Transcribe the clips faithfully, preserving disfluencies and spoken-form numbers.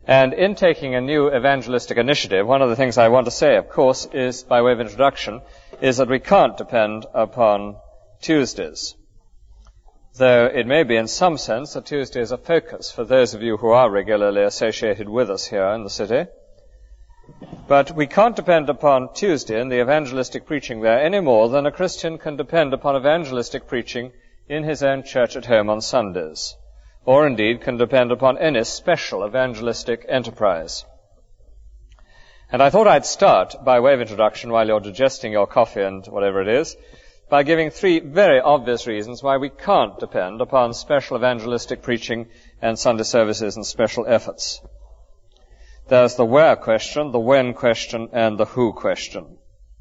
And in taking a new evangelistic initiative, one of the things I want to say, of course, is, by way of introduction, is that we can't depend upon Tuesdays. Though it may be in some sense that Tuesday is a focus for those of you who are regularly associated with us here in the city. But we can't depend upon Tuesday and the evangelistic preaching there any more than a Christian can depend upon evangelistic preaching in his own church at home on Sundays, or indeed can depend upon any special evangelistic enterprise. And I thought I'd start, by way of introduction, while you're digesting your coffee and whatever it is, by giving three very obvious reasons why we can't depend upon special evangelistic preaching and Sunday services and special efforts. There's the where question, the when question, and the who question.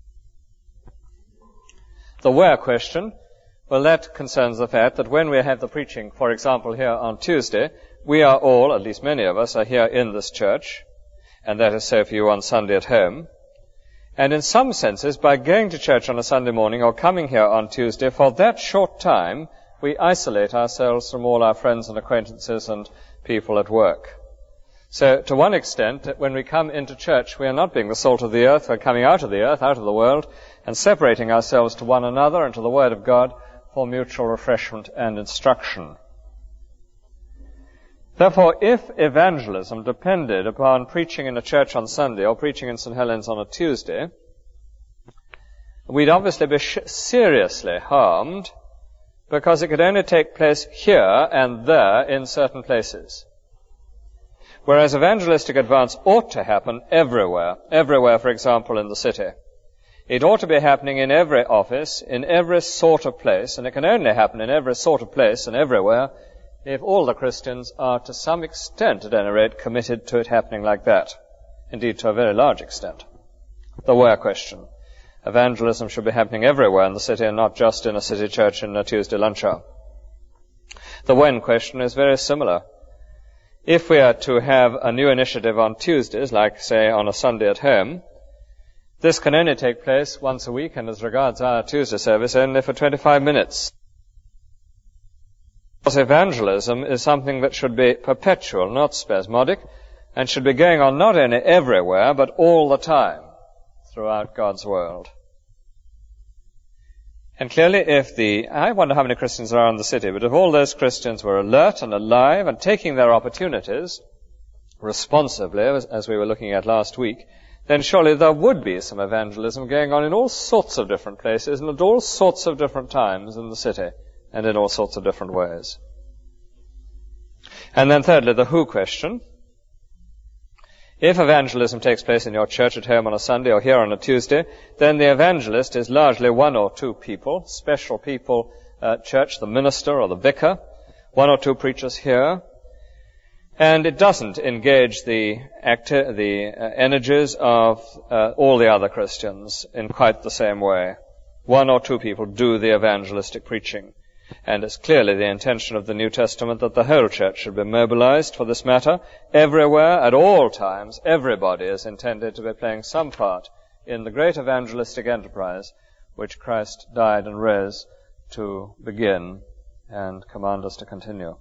The where question, well, that concerns the fact that when we have the preaching, for example, here on Tuesday, we are all, at least many of us, are here in this church, and that is so for you on Sunday at home. And in some senses, by going to church on a Sunday morning or coming here on Tuesday, for that short time, we isolate ourselves from all our friends and acquaintances and people at work. So, to one extent, when we come into church, we are not being the salt of the earth, we're coming out of the earth, out of the world, and separating ourselves to one another and to the Word of God for mutual refreshment and instruction. Therefore, if evangelism depended upon preaching in a church on Sunday or preaching in Saint Helens on a Tuesday, we'd obviously be sh- seriously harmed because it could only take place here and there in certain places. Whereas evangelistic advance ought to happen everywhere, everywhere, for example, in the city. It ought to be happening in every office, in every sort of place, and it can only happen in every sort of place and everywhere if all the Christians are to some extent, at any rate, committed to it happening like that. Indeed, to a very large extent. The where question. Evangelism should be happening everywhere in the city and not just in a city church in a Tuesday lunch hour. The when question is very similar. If we are to have a new initiative on Tuesdays, like, say, on a Sunday at home, this can only take place once a week, and as regards our Tuesday service, only for twenty-five minutes. Because evangelism is something that should be perpetual, not spasmodic, and should be going on not only everywhere, but all the time throughout God's world. And clearly, if the, I wonder how many Christians are in the city, but if all those Christians were alert and alive and taking their opportunities responsibly, as, as we were looking at last week, then surely there would be some evangelism going on in all sorts of different places and at all sorts of different times in the city and in all sorts of different ways. And then thirdly, the who question. If evangelism takes place in your church at home on a Sunday or here on a Tuesday, then the evangelist is largely one or two people, special people at church, the minister or the vicar, one or two preachers here, and it doesn't engage the acti- the uh, energies of uh, all the other Christians in quite the same way. One or two people do the evangelistic preaching. And it's clearly the intention of the New Testament that the whole church should be mobilized for this matter. Everywhere, at all times, everybody is intended to be playing some part in the great evangelistic enterprise which Christ died and rose to begin and command us to continue.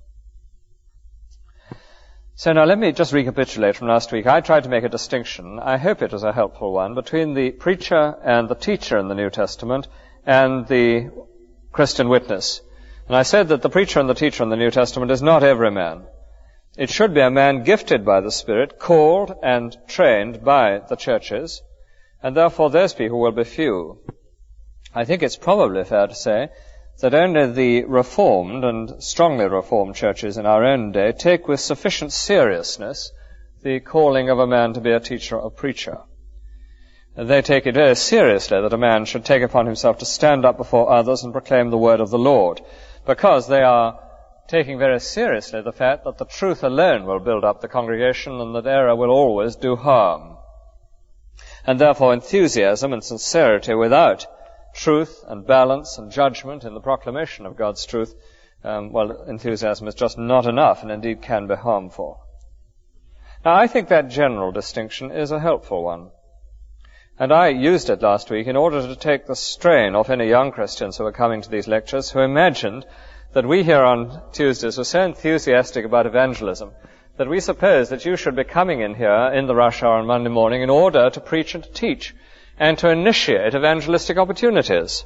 So now let me just recapitulate from last week. I tried to make a distinction, I hope it was a helpful one, between the preacher and the teacher in the New Testament and the Christian witness. And I said that the preacher and the teacher in the New Testament is not every man. It should be a man gifted by the Spirit, called and trained by the churches, and therefore those people will be few. I think it's probably fair to say that only the reformed and strongly reformed churches in our own day take with sufficient seriousness the calling of a man to be a teacher or preacher. They take it very seriously that a man should take upon himself to stand up before others and proclaim the word of the Lord, because they are taking very seriously the fact that the truth alone will build up the congregation and that error will always do harm. And therefore enthusiasm and sincerity without truth and balance and judgment in the proclamation of God's truth, um, well, enthusiasm is just not enough and indeed can be harmful. Now, I think that general distinction is a helpful one. And I used it last week in order to take the strain off any young Christians who were coming to these lectures who imagined that we here on Tuesdays were so enthusiastic about evangelism that we suppose that you should be coming in here in the rush hour on Monday morning in order to preach and to teach and to initiate evangelistic opportunities.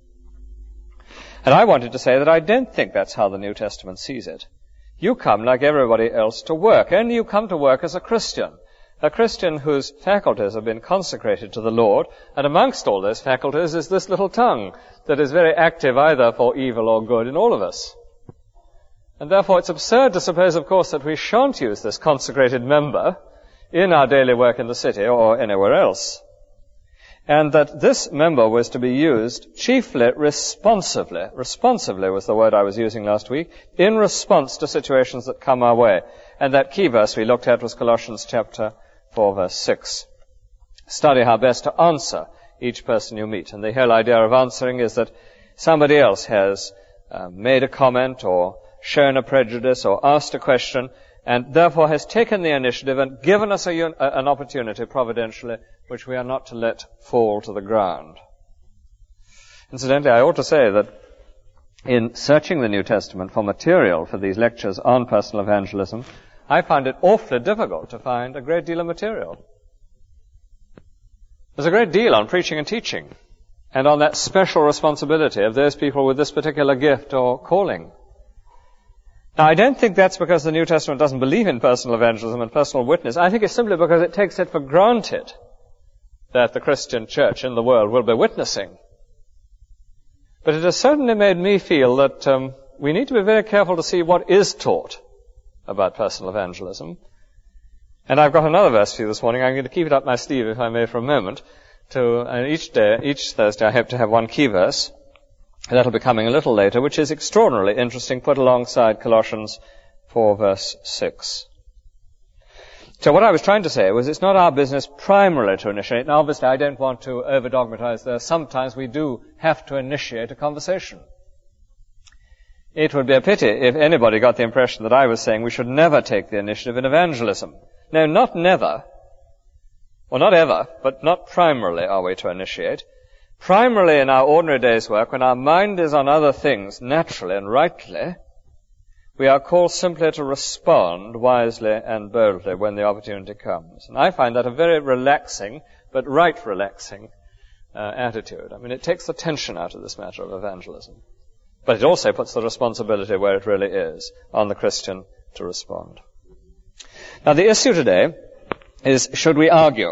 And I wanted to say that I don't think that's how the New Testament sees it. You come like everybody else to work, and you come to work as a Christian. A Christian whose faculties have been consecrated to the Lord, and amongst all those faculties is this little tongue that is very active either for evil or good in all of us. And therefore it's absurd to suppose, of course, that we shan't use this consecrated member in our daily work in the city or anywhere else. And that this member was to be used chiefly responsively. Responsively was the word I was using last week, in response to situations that come our way. And that key verse we looked at was Colossians chapter four, verse six. Study how best to answer each person you meet. And the whole idea of answering is that somebody else has uh, made a comment or shown a prejudice or asked a question, and therefore has taken the initiative and given us a, an opportunity providentially which we are not to let fall to the ground. Incidentally, I ought to say that in searching the New Testament for material for these lectures on personal evangelism, I found it awfully difficult to find a great deal of material. There's a great deal on preaching and teaching, and on that special responsibility of those people with this particular gift or calling. Now, I don't think that's because the New Testament doesn't believe in personal evangelism and personal witness. I think it's simply because it takes it for granted that the Christian church in the world will be witnessing. But it has certainly made me feel that um, we need to be very careful to see what is taught about personal evangelism. And I've got another verse for you this morning. I'm going to keep it up my sleeve, if I may, for a moment. To uh, each day, each Thursday, I hope to have one key verse. That'll be coming a little later, which is extraordinarily interesting, put alongside Colossians four, verse six. So what I was trying to say was it's not our business primarily to initiate. Now, obviously, I don't want to over-dogmatize there. Sometimes we do have to initiate a conversation. It would be a pity if anybody got the impression that I was saying we should never take the initiative in evangelism. No, not never. Well, not ever, but not primarily are we to initiate. Primarily in our ordinary day's work, when our mind is on other things, naturally and rightly, we are called simply to respond wisely and boldly when the opportunity comes. And I find that a very relaxing, but right relaxing, uh, attitude. I mean, it takes the tension out of this matter of evangelism. But it also puts the responsibility where it really is, on the Christian to respond. Now, the issue today is, should we argue?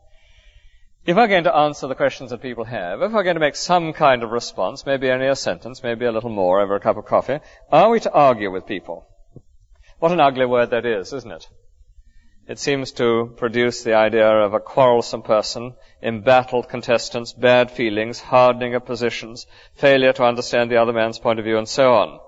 If we're going to answer the questions that people have, if we're going to make some kind of response, maybe only a sentence, maybe a little more over a cup of coffee, are we to argue with people? What an ugly word that is, isn't it? It seems to produce the idea of a quarrelsome person, embattled contestants, bad feelings, hardening of positions, failure to understand the other man's point of view, and so on.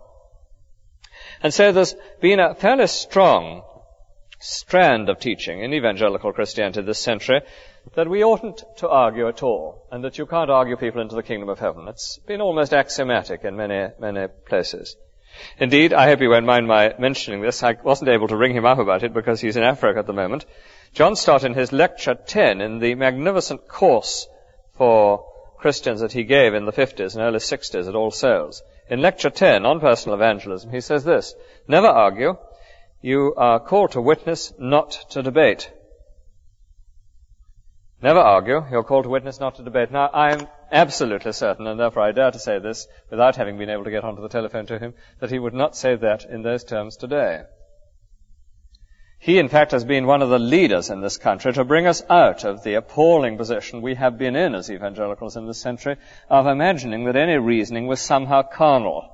And so there's been a fairly strong strand of teaching in evangelical Christianity this century that we oughtn't to argue at all, and that you can't argue people into the kingdom of heaven. It's been almost axiomatic in many, many places. Indeed, I hope you won't mind my mentioning this. I wasn't able to ring him up about it because he's in Africa at the moment. John Stott, in his lecture ten, in the magnificent course for Christians that he gave in the fifties and early sixties at All Souls, in lecture ten on personal evangelism, he says this: never argue. You are called to witness, not to debate. Never argue. You're called to witness, not to debate. Now, I'm absolutely certain, and therefore I dare to say this, without having been able to get onto the telephone to him, that he would not say that in those terms today. He, in fact, has been one of the leaders in this country to bring us out of the appalling position we have been in as evangelicals in this century of imagining that any reasoning was somehow carnal.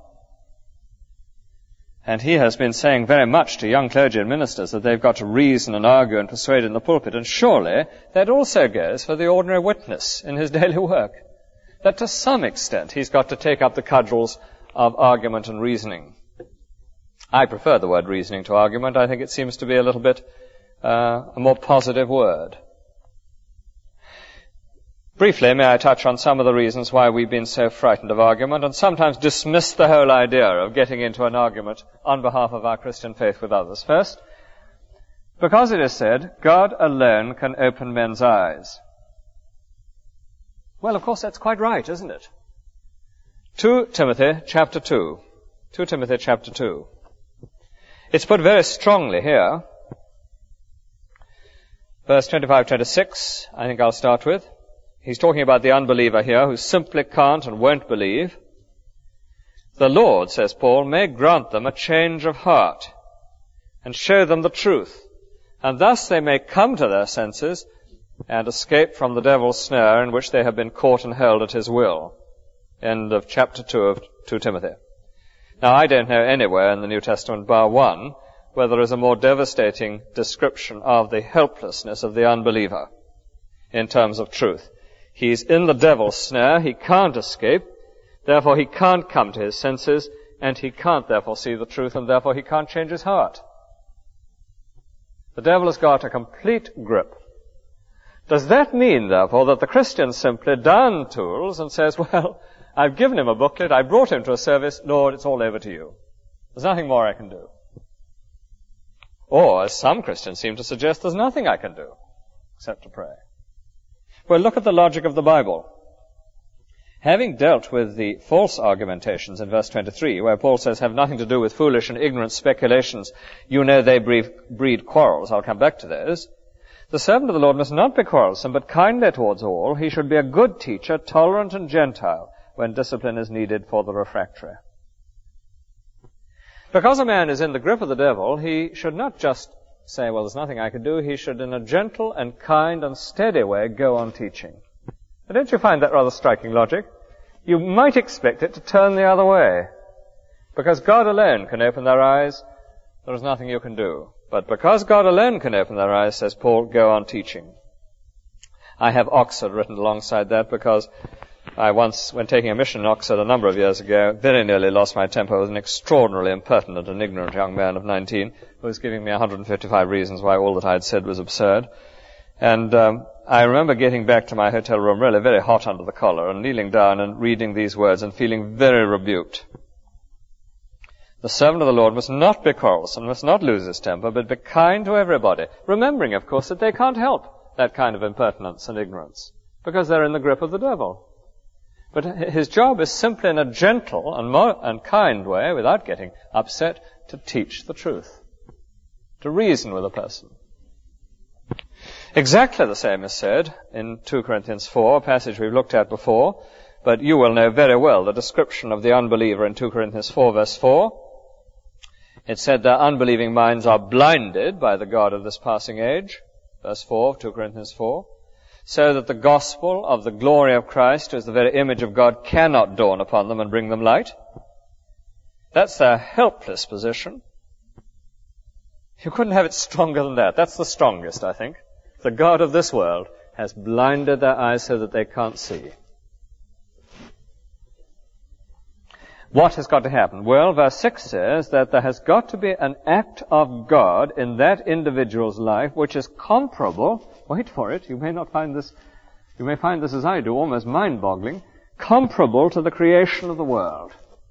And he has been saying very much to young clergy and ministers that they've got to reason and argue and persuade in the pulpit. And surely that also goes for the ordinary witness in his daily work. That to some extent he's got to take up the cudgels of argument and reasoning. I prefer the word reasoning to argument. I think it seems to be a little bit uh, a more positive word. Briefly, may I touch on some of the reasons why we've been so frightened of argument and sometimes dismiss the whole idea of getting into an argument on behalf of our Christian faith with others. First, because it is said, God alone can open men's eyes. Well, of course, that's quite right, isn't it? Second Timothy chapter two. Second Timothy chapter two. It's put very strongly here. Verse twenty-five, twenty-six, I think I'll start with. He's talking about the unbeliever here who simply can't and won't believe. The Lord, says Paul, may grant them a change of heart and show them the truth, and thus they may come to their senses and escape from the devil's snare in which they have been caught and held at his will. End of chapter two of Second Timothy. Now, I don't know anywhere in the New Testament, bar one, where there is a more devastating description of the helplessness of the unbeliever in terms of truth. He's in the devil's snare, he can't escape, therefore he can't come to his senses, and he can't therefore see the truth, and therefore he can't change his heart. The devil has got a complete grip. Does that mean, therefore, that the Christian simply down tools and says, well, I've given him a booklet, I brought him to a service, Lord, it's all over to you. There's nothing more I can do. Or, as some Christians seem to suggest, there's nothing I can do except to pray. Well, look at the logic of the Bible. Having dealt with the false argumentations in verse twenty-three, where Paul says, have nothing to do with foolish and ignorant speculations, you know they breed, breed quarrels. I'll come back to those. The servant of the Lord must not be quarrelsome, but kindly towards all. He should be a good teacher, tolerant and gentle, when discipline is needed for the refractory. Because a man is in the grip of the devil, he should not just say, well, there's nothing I can do. He should, in a gentle and kind and steady way, go on teaching. But don't you find that rather striking logic? You might expect it to turn the other way. Because God alone can open their eyes, there is nothing you can do. But because God alone can open their eyes, says Paul, go on teaching. I have Oxford written alongside that because I once, when taking a mission in Oxford a number of years ago, very nearly lost my temper with an extraordinarily impertinent and ignorant young man of nineteen who was giving me one hundred fifty-five reasons why all that I had said was absurd. And um, I remember getting back to my hotel room really very hot under the collar and kneeling down and reading these words and feeling very rebuked. The servant of the Lord must not be quarrelsome, must not lose his temper, but be kind to everybody, remembering, of course, that they can't help that kind of impertinence and ignorance because they're in the grip of the devil. But his job is simply in a gentle and, more, and kind way, without getting upset, to teach the truth, to reason with a person. Exactly the same is said in Second Corinthians four, a passage we've looked at before, but you will know very well the description of the unbeliever in Second Corinthians four, verse four. It said their unbelieving minds are blinded by the God of this passing age, verse four of Second Corinthians four, so that the gospel of the glory of Christ, who is the very image of God, cannot dawn upon them and bring them light. That's their helpless position. You couldn't have it stronger than that. That's the strongest, I think. The God of this world has blinded their eyes so that they can't see. What has got to happen? Well, verse six says that there has got to be an act of God in that individual's life which is comparable, wait for it, you may not find this, you may find this as I do, almost mind-boggling, comparable to the creation of the world.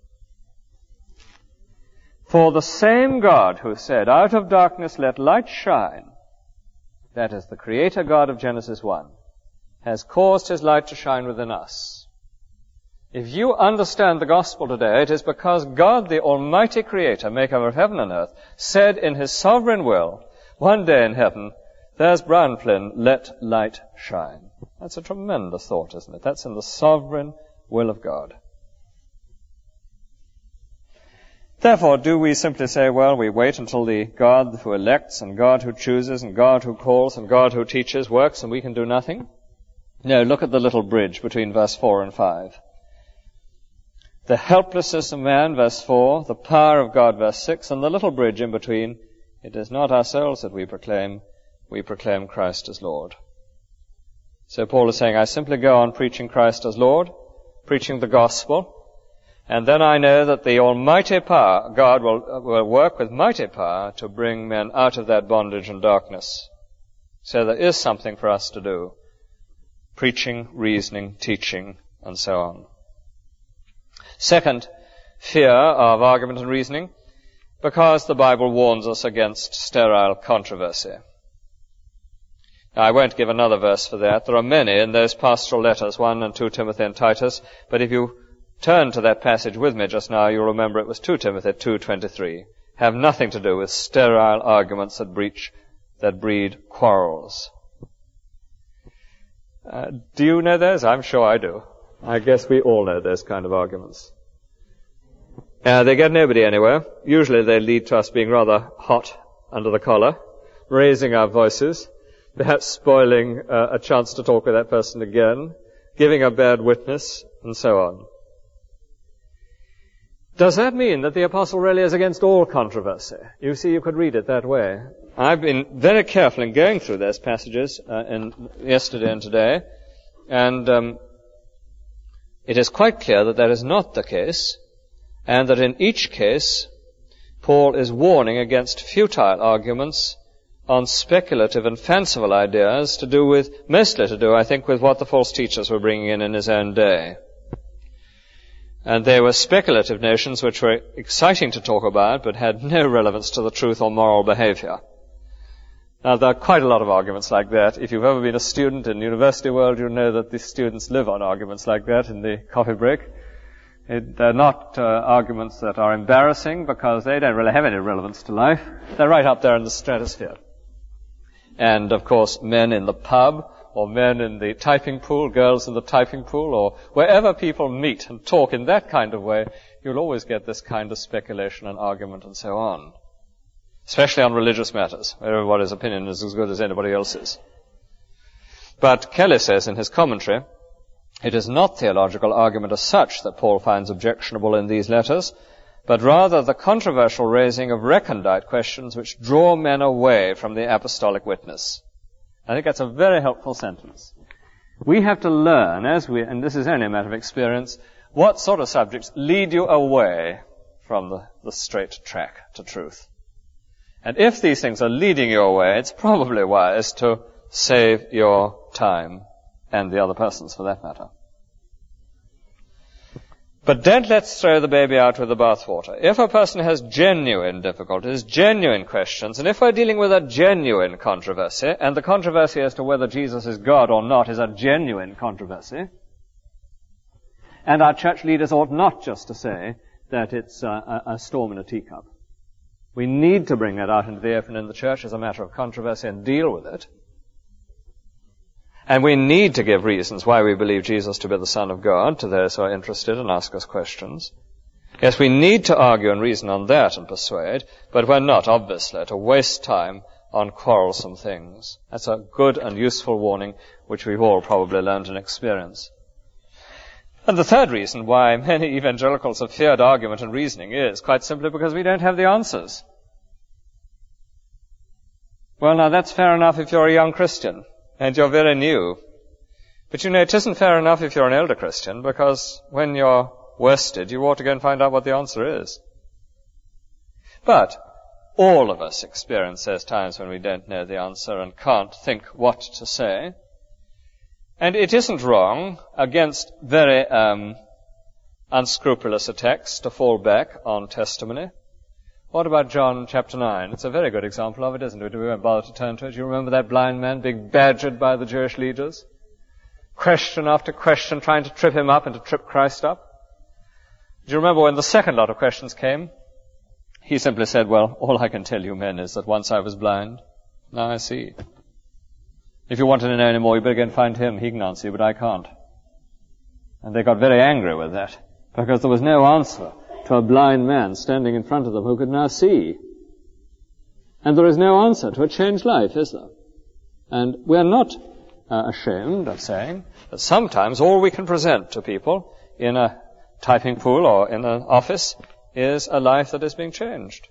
For the same God who said, out of darkness let light shine, that is the Creator God of Genesis one, has caused His light to shine within us. If you understand the gospel today, it is because God, the Almighty Creator, maker of heaven and earth, said in His sovereign will, one day in heaven, there's Brian Flynn, let light shine. That's a tremendous thought, isn't it? That's in the sovereign will of God. Therefore, do we simply say, well, we wait until the God who elects and God who chooses and God who calls and God who teaches works and we can do nothing? No, look at the little bridge between verse four and five. The helplessness of man, verse four, the power of God, verse six, and the little bridge in between, it is not ourselves that we proclaim, we proclaim Christ as Lord. So Paul is saying, I simply go on preaching Christ as Lord, preaching the gospel, and then I know that the almighty power, God will, will work with mighty power to bring men out of that bondage and darkness. So there is something for us to do. Preaching, reasoning, teaching, and so on. Second, fear of argument and reasoning, because the Bible warns us against sterile controversy. Now, I won't give another verse for that. There are many in those pastoral letters, one and two Timothy and Titus, but if you turn to that passage with me just now, you'll remember it was two Timothy two twenty-three. Have nothing to do with sterile arguments that breach, that breed quarrels. Uh, do you know those? I'm sure I do. I guess we all know those kind of arguments. Uh, they get nobody anywhere. Usually they lead to us being rather hot under the collar, raising our voices, perhaps spoiling uh, a chance to talk with that person again, giving a bad witness, and so on. Does that mean that the apostle really is against all controversy? You see, you could read it that way. I've been very careful in going through those passages uh, in yesterday and today, and um, it is quite clear that that is not the case, and that in each case, Paul is warning against futile arguments on speculative and fanciful ideas to do with, mostly to do, I think, with what the false teachers were bringing in in his own day. And they were speculative notions which were exciting to talk about, but had no relevance to the truth or moral behavior. Now, there are quite a lot of arguments like that. If you've ever been a student in the university world, you know that the students live on arguments like that in the coffee break. It, they're not uh, arguments that are embarrassing because they don't really have any relevance to life. They're right up there in the stratosphere. And, of course, men in the pub, or men in the typing pool, girls in the typing pool, or wherever people meet and talk in that kind of way, you'll always get this kind of speculation and argument and so on. Especially on religious matters, where everybody's opinion is as good as anybody else's. But Kelly says in his commentary, it is not theological argument as such that Paul finds objectionable in these letters, but rather the controversial raising of recondite questions which draw men away from the apostolic witness. I think that's a very helpful sentence. We have to learn, as we, and this is only a matter of experience, what sort of subjects lead you away from the, the straight track to truth. And if these things are leading you away, it's probably wise to save your time, and the other person's for that matter. But don't let's throw the baby out with the bathwater. If a person has genuine difficulties, genuine questions, and if we're dealing with a genuine controversy, and the controversy as to whether Jesus is God or not is a genuine controversy, and our church leaders ought not just to say that it's a, a storm in a teacup. We need to bring that out into the open in the church as a matter of controversy and deal with it. And we need to give reasons why we believe Jesus to be the Son of God to those who are interested and ask us questions. Yes, we need to argue and reason on that and persuade, but we're not, obviously, to waste time on quarrelsome things. That's a good and useful warning which we've all probably learned and experienced. And the third reason why many evangelicals have feared argument and reasoning is quite simply because we don't have the answers. Well, now that's fair enough if you're a young Christian and you're very new. But you know, it isn't fair enough if you're an elder Christian, because when you're worsted, you ought to go and find out what the answer is. But all of us experience those times when we don't know the answer and can't think what to say. And it isn't wrong, against very um, unscrupulous attacks, to fall back on testimony. What about John chapter nine? It's a very good example of it, isn't it? We won't bother to turn to it. You remember that blind man being badgered by the Jewish leaders? Question after question, trying to trip him up and to trip Christ up. Do you remember when the second lot of questions came? He simply said, well, all I can tell you men is that once I was blind, now I see. If you wanted to know any more, you better go and find him. He can answer you, but I can't. And they got very angry with that, because there was no answer to a blind man standing in front of them who could now see. And there is no answer to a changed life, is there? And we're not uh, ashamed of saying that sometimes all we can present to people in a typing pool or in an office is a life that is being changed.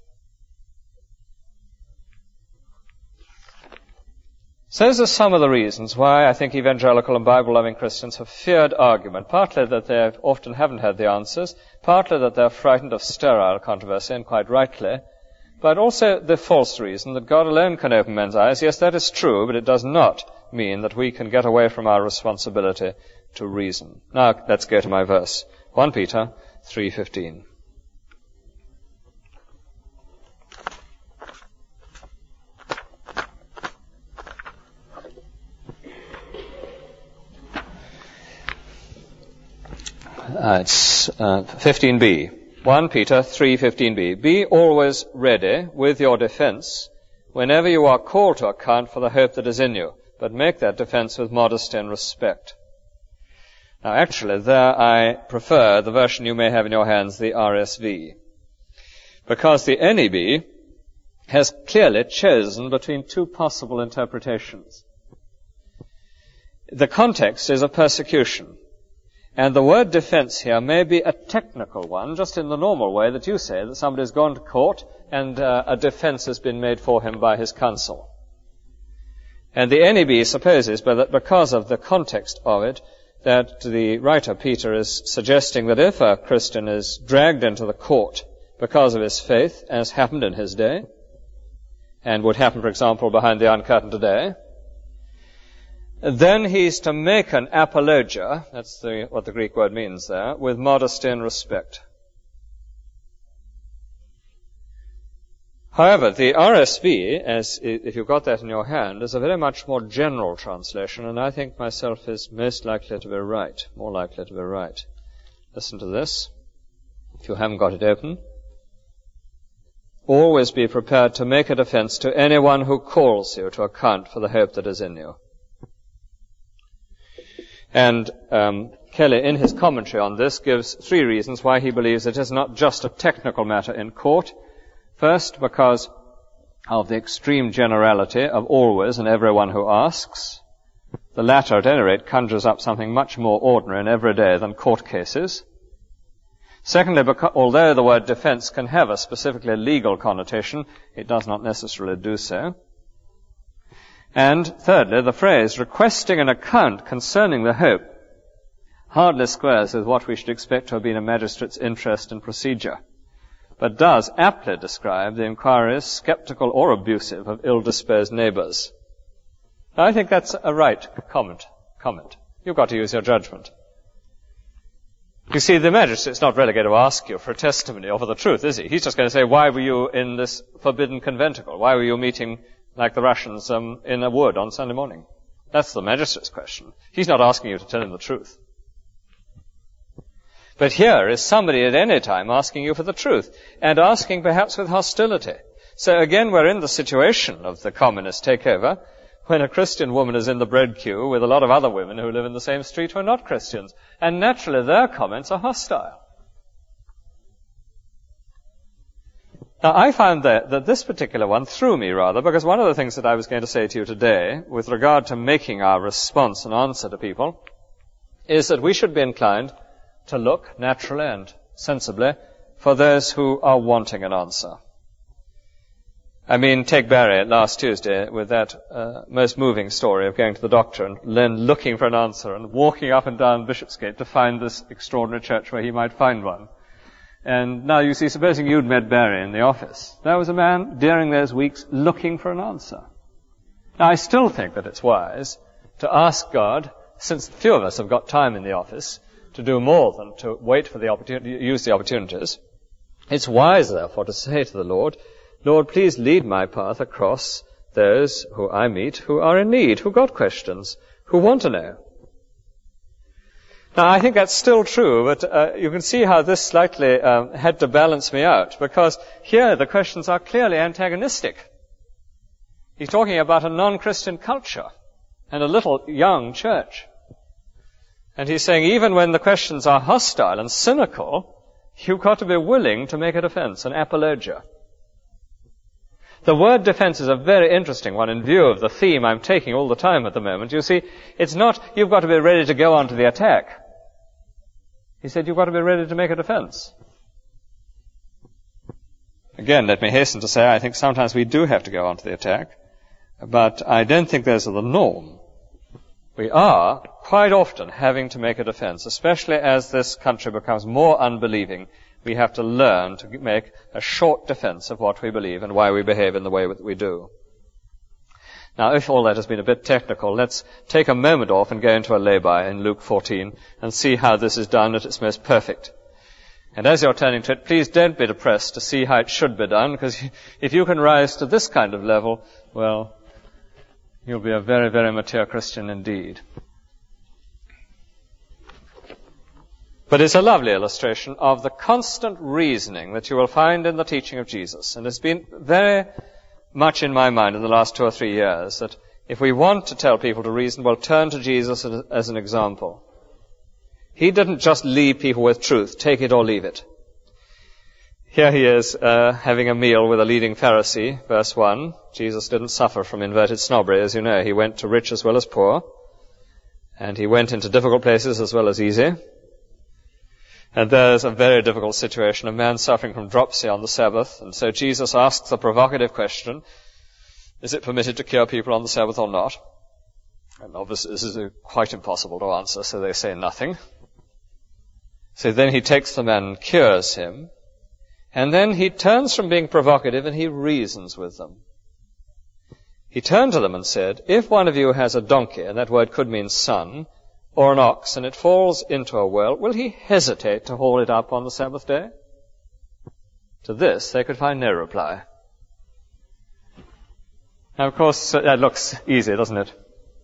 So those are some of the reasons why I think evangelical and Bible-loving Christians have feared argument, partly that they often haven't had the answers, partly that they're frightened of sterile controversy, and quite rightly, but also the false reason that God alone can open men's eyes. Yes, that is true, but it does not mean that we can get away from our responsibility to reason. Now, let's go to my verse. First Peter three fifteen. Uh, it's uh, fifteen b. First Peter three fifteen b. Be always ready with your defense whenever you are called to account for the hope that is in you, but make that defense with modesty and respect. Now, actually, there I prefer the version you may have in your hands, the R S V, because the N E B has clearly chosen between two possible interpretations. The context is of persecution, and the word defense here may be a technical one, just in the normal way that you say, that somebody's gone to court and uh, a defense has been made for him by his counsel. And the N E B supposes that because of the context of it, that the writer Peter is suggesting that if a Christian is dragged into the court because of his faith, as happened in his day, and would happen, for example, behind the Iron Curtain today, then he's to make an apologia, that's the, what the Greek word means there, with modesty and respect. However, the R S V, as if you've got that in your hand, is a very much more general translation, and I think myself is most likely to be right, more likely to be right. Listen to this, if you haven't got it open. Always be prepared to make a defense to anyone who calls you to account for the hope that is in you. And um, Kelly, in his commentary on this, gives three reasons why he believes it is not just a technical matter in court. First, because of the extreme generality of always and everyone who asks. The latter, at any rate, conjures up something much more ordinary and everyday than court cases. Secondly, because, although the word defense can have a specifically legal connotation, it does not necessarily do so. And thirdly, the phrase requesting an account concerning the hope hardly squares with what we should expect to have been a magistrate's interest and procedure, but does aptly describe the inquiries, sceptical or abusive, of ill-disposed neighbors. Now, I think that's a right comment. Comment. You've got to use your judgment. You see, the magistrate's not really going to ask you for a testimony or for the truth, is he? He's just going to say, why were you in this forbidden conventicle? Why were you meeting like the Russians um, in a wood on Sunday morning? That's the magistrate's question. He's not asking you to tell him the truth. But here is somebody at any time asking you for the truth, and asking perhaps with hostility. So again, we're in the situation of the communist takeover, when a Christian woman is in the bread queue with a lot of other women who live in the same street who are not Christians. And naturally, their comments are hostile. Now, I found that, that this particular one threw me rather, because one of the things that I was going to say to you today, with regard to making our response and answer to people, is that we should be inclined to look naturally and sensibly for those who are wanting an answer. I mean, take Barry last Tuesday with that uh, most moving story of going to the doctor and then looking for an answer and walking up and down Bishopsgate to find this extraordinary church where he might find one. And now you see, supposing you'd met Barry in the office, there was a man during those weeks looking for an answer. Now, I still think that it's wise to ask God, since few of us have got time in the office, to do more than to wait for the opportunity, use the opportunities. It's wise, therefore, to say to the Lord, Lord, please lead my path across those who I meet who are in need, who got questions, who want to know. Now, I think that's still true, but uh, you can see how this slightly um, had to balance me out, because here the questions are clearly antagonistic. He's talking about a non-Christian culture and a little young church. And he's saying even when the questions are hostile and cynical, you've got to be willing to make a defense, an apologia. The word defense is a very interesting one in view of the theme I'm taking all the time at the moment. You see, it's not, you've got to be ready to go on to the attack. He said, you've got to be ready to make a defense. Again, let me hasten to say, I think sometimes we do have to go on to the attack, but I don't think those are the norm. We are quite often having to make a defense, especially as this country becomes more unbelieving. We have to learn to make a short defense of what we believe and why we behave in the way that we do. Now, if all that has been a bit technical, let's take a moment off and go into a lay-by in Luke fourteen and see how this is done at its most perfect. And as you're turning to it, please don't be depressed to see how it should be done, because if you can rise to this kind of level, well, you'll be a very, very mature Christian indeed. But it's a lovely illustration of the constant reasoning that you will find in the teaching of Jesus. And it's been very much in my mind in the last two or three years that If we want to tell people to reason, well, turn to Jesus as an example. He didn't just leave people with truth, take it or leave it. Here he is uh, having a meal with a leading Pharisee, verse one. Jesus didn't suffer from inverted snobbery, as you know. He went to rich as well as poor, and he went into difficult places as well as easy. And there's a very difficult situation, a man suffering from dropsy on the Sabbath, and so Jesus asks a provocative question, is it permitted to cure people on the Sabbath or not? And obviously this is quite impossible to answer, so they say nothing. So then he takes the man and cures him, and then he turns from being provocative and he reasons with them. He turned to them and said, if one of you has a donkey, and that word could mean son, or an ox, and it falls into a well, will he hesitate to haul it up on the Sabbath day? To this they could find no reply. Now, of course, that looks easy, doesn't it?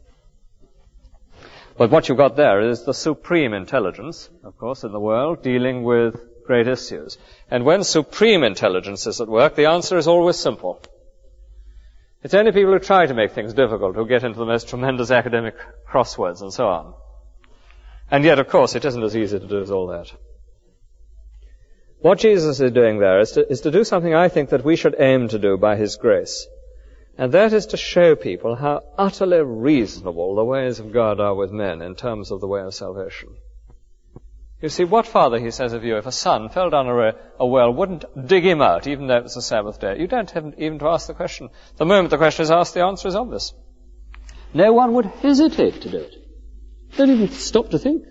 But what you've got there is the supreme intelligence, of course, in the world, dealing with great issues. And when supreme intelligence is at work, the answer is always simple. It's only people who try to make things difficult who get into the most tremendous academic crosswords and so on. And yet, of course, it isn't as easy to do as all that. What Jesus is doing there is to, is to do something I think that we should aim to do by His grace. And that is to show people how utterly reasonable the ways of God are with men in terms of the way of salvation. You see, what father, he says of you, if a son fell down a, a well, wouldn't dig him out, even though it was a Sabbath day? You don't have even to ask the question. The moment the question is asked, the answer is obvious. No one would hesitate to do it. Don't even stop to think.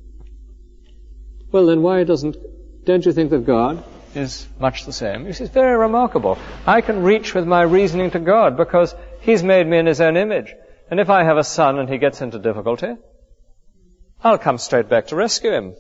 Well, then why doesn't, don't you think that God is much the same? You see, it's very remarkable. I can reach with my reasoning to God because He's made me in His own image. And if I have a son and he gets into difficulty, I'll come straight back to rescue him.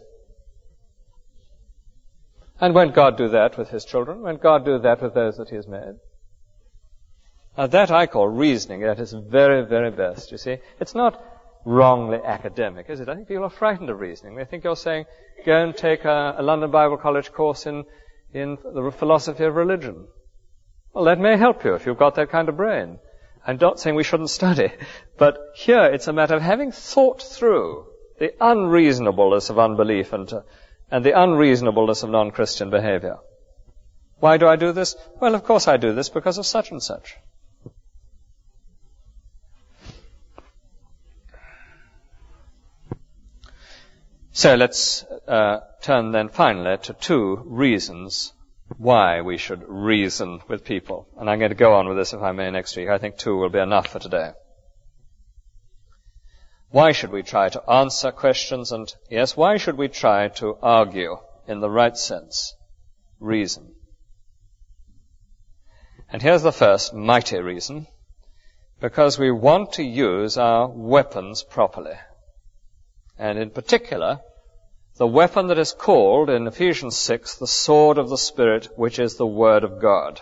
And won't God do that with His children? Won't God do that with those that He has made? Now that I call reasoning at its very, very best, you see. It's not wrongly academic, is it? I think people are frightened of reasoning. They think you're saying, go and take a, a London Bible College course in, in the philosophy of religion. Well, that may help you if you've got that kind of brain. I'm not saying we shouldn't study, but here it's a matter of having thought through the unreasonableness of unbelief and, uh, and the unreasonableness of non-Christian behavior. Why do I do this? Well, of course I do this because of such and such. So let's uh, turn then finally to two reasons why we should reason with people. And I'm going to go on with this, if I may, next week. I think two will be enough for today. Why should we try to answer questions? And yes, why should we try to argue in the right sense? Reason. And here's the first mighty reason. Because we want to use our weapons properly. And in particular, the weapon that is called in Ephesians six, the sword of the Spirit, which is the Word of God.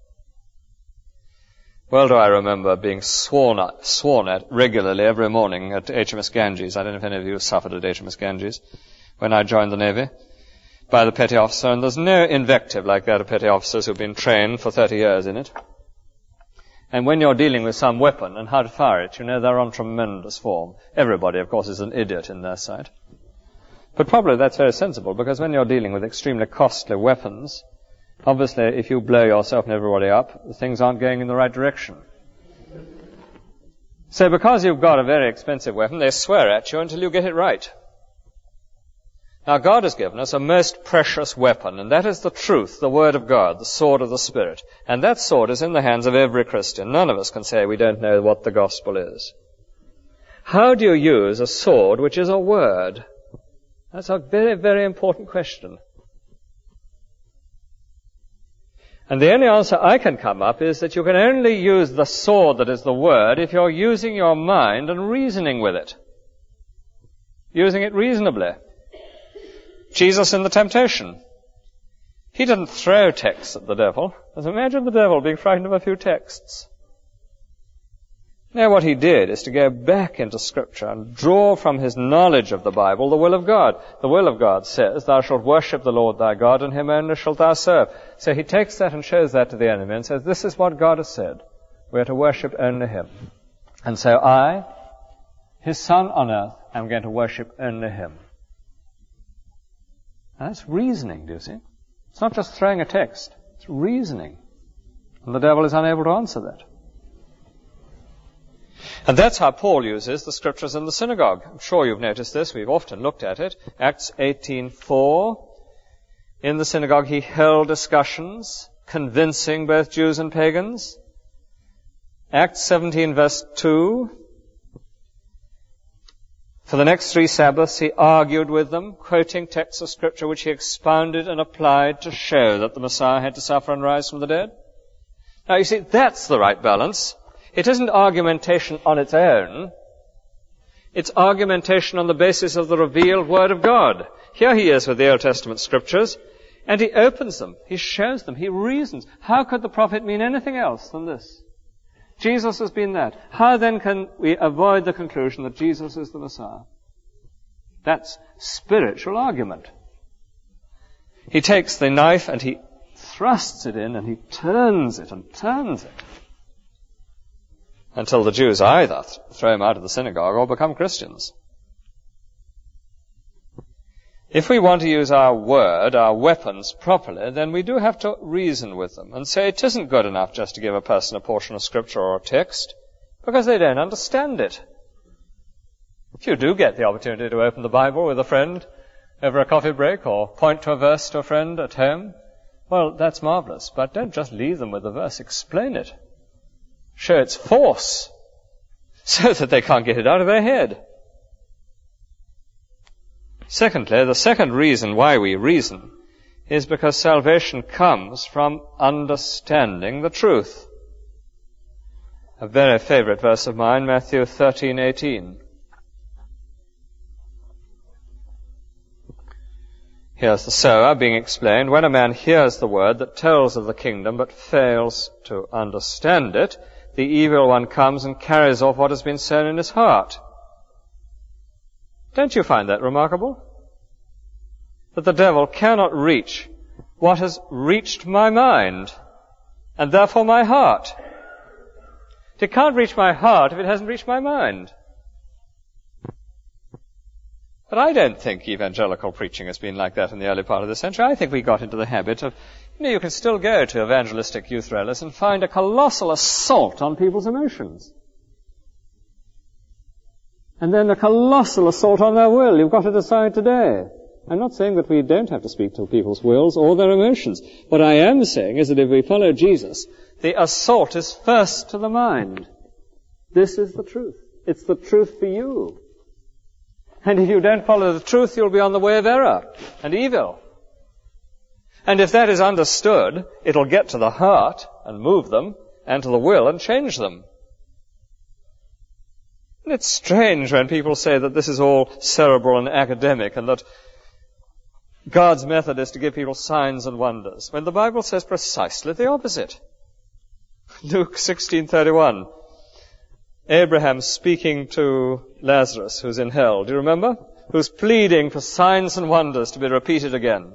Well do I remember being sworn at, sworn at regularly every morning at H M S Ganges. I don't know if any of you have suffered at H M S Ganges when I joined the Navy, by the petty officer, and there's no invective like that of petty officers who've been trained for thirty years in it. And when you're dealing with some weapon and how to fire it, you know they're on tremendous form. Everybody, of course, is an idiot in their sight. But probably that's very sensible, because when you're dealing with extremely costly weapons, obviously if you blow yourself and everybody up, things aren't going in the right direction. So because you've got a very expensive weapon, they swear at you until you get it right. Now God has given us a most precious weapon, and that is the truth, the Word of God, the sword of the Spirit. And that sword is in the hands of every Christian. None of us can say we don't know what the gospel is. How do you use a sword which is a word? That's a very, very important question. And the only answer I can come up is that you can only use the sword that is the word if you're using your mind and reasoning with it. Using it reasonably. Jesus in the temptation. He didn't throw texts at the devil. Just imagine the devil being frightened of a few texts. No, what he did is to go back into Scripture and draw from his knowledge of the Bible the will of God. The will of God says, thou shalt worship the Lord thy God, and him only shalt thou serve. So he takes that and shows that to the enemy and says, this is what God has said. We are to worship only him. And so I, his son on earth, am going to worship only him. Now that's reasoning, do you see? It's not just throwing a text. It's reasoning. And the devil is unable to answer that. And that's how Paul uses the scriptures in the synagogue. I'm sure you've noticed this. We've often looked at it. Acts eighteen four. In the synagogue he held discussions, convincing both Jews and pagans. Acts seventeen verse two. For the next three Sabbaths he argued with them, quoting texts of scripture which he expounded and applied to show that the Messiah had to suffer and rise from the dead. Now you see, that's the right balance. It isn't argumentation on its own. It's argumentation on the basis of the revealed Word of God. Here he is with the Old Testament scriptures, and he opens them, he shows them, he reasons. How could the prophet mean anything else than this? Jesus has been that. How then can we avoid the conclusion that Jesus is the Messiah? That's spiritual argument. He takes the knife and he thrusts it in and he turns it and turns it until the Jews either throw him out of the synagogue or become Christians. If we want to use our word, our weapons properly, then we do have to reason with them and say it isn't good enough just to give a person a portion of scripture or a text because they don't understand it. If you do get the opportunity to open the Bible with a friend over a coffee break or point to a verse to a friend at home, well, that's marvelous, but don't just leave them with the verse. Explain it. Show its force so that they can't get it out of their head. Secondly, the second reason why we reason is because salvation comes from understanding the truth. A very favorite verse of mine, Matthew thirteen eighteen. Here's the sower being explained. When a man hears the word that tells of the kingdom but fails to understand it, the evil one comes and carries off what has been sown in his heart. Don't you find that remarkable? That the devil cannot reach what has reached my mind, and therefore my heart. It can't reach my heart if it hasn't reached my mind. But I don't think evangelical preaching has been like that in the early part of the century. I think we got into the habit of, you know, you can still go to evangelistic youth rallies and find a colossal assault on people's emotions. And then a colossal assault on their will. You've got to decide today. I'm not saying that we don't have to speak to people's wills or their emotions. What I am saying is that if we follow Jesus, the assault is first to the mind. This is the truth. It's the truth for you. And if you don't follow the truth, you'll be on the way of error and evil. And if that is understood, it'll get to the heart and move them, and to the will and change them. And it's strange when people say that this is all cerebral and academic and that God's method is to give people signs and wonders, when the Bible says precisely the opposite. Luke sixteen thirty-one. Abraham speaking to Lazarus, who's in hell. Do you remember? Who's pleading for signs and wonders to be repeated again.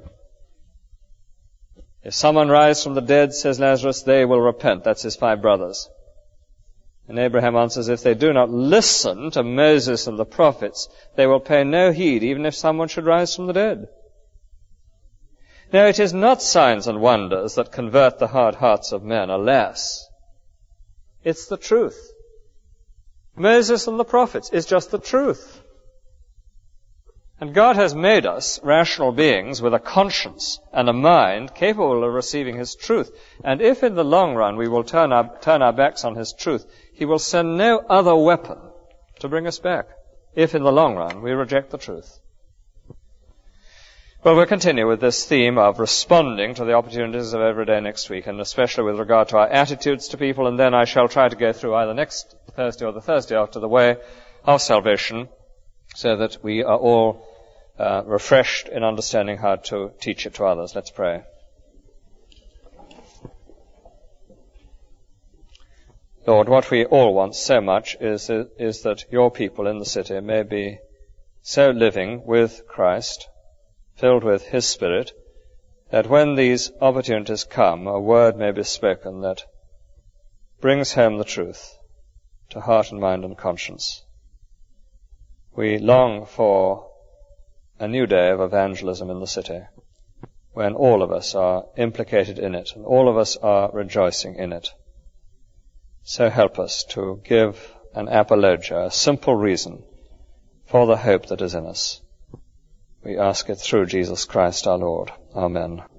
If someone rise from the dead, says Lazarus, they will repent. That's his five brothers. And Abraham answers, if they do not listen to Moses and the prophets, they will pay no heed, even if someone should rise from the dead. Now, it is not signs and wonders that convert the hard hearts of men, alas. It's the truth. Moses and the prophets is just the truth. And God has made us rational beings with a conscience and a mind capable of receiving His truth. And if in the long run we will turn our, turn our backs on His truth, He will send no other weapon to bring us back, if in the long run we reject the truth. Well, we'll continue with this theme of responding to the opportunities of every day next week, and especially with regard to our attitudes to people, and then I shall try to go through either next Thursday or the Thursday after the way of salvation, so that we are all uh, refreshed in understanding how to teach it to others. Let's pray. Lord, what we all want so much is, is that your people in the city may be so living with Christ, filled with His Spirit, that when these opportunities come, a word may be spoken that brings home the truth, to heart and mind and conscience. We long for a new day of evangelism in the city, when all of us are implicated in it and all of us are rejoicing in it. So help us to give an apologia, a simple reason for the hope that is in us. We ask it through Jesus Christ our Lord. Amen.